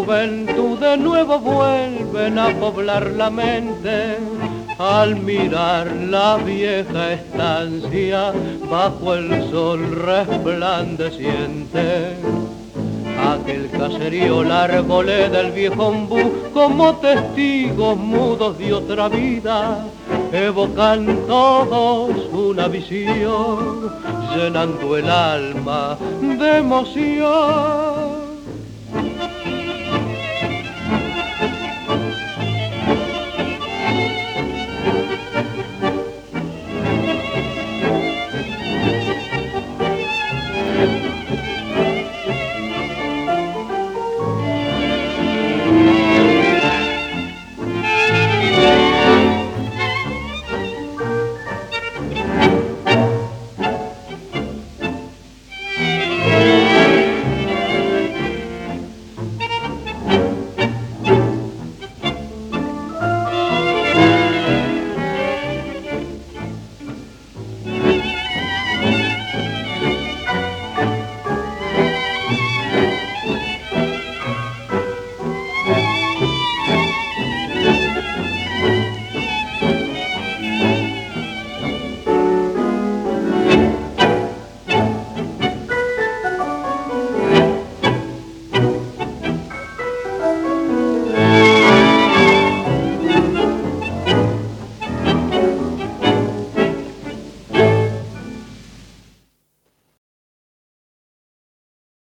juventud de nuevo vuelven a poblar la mente al mirar la vieja estancia bajo el sol resplandeciente. Aquel caserío, la arboleda, el viejo ombú, como testigos mudos de otra vida, evocan todos una visión, llenando el alma de emoción.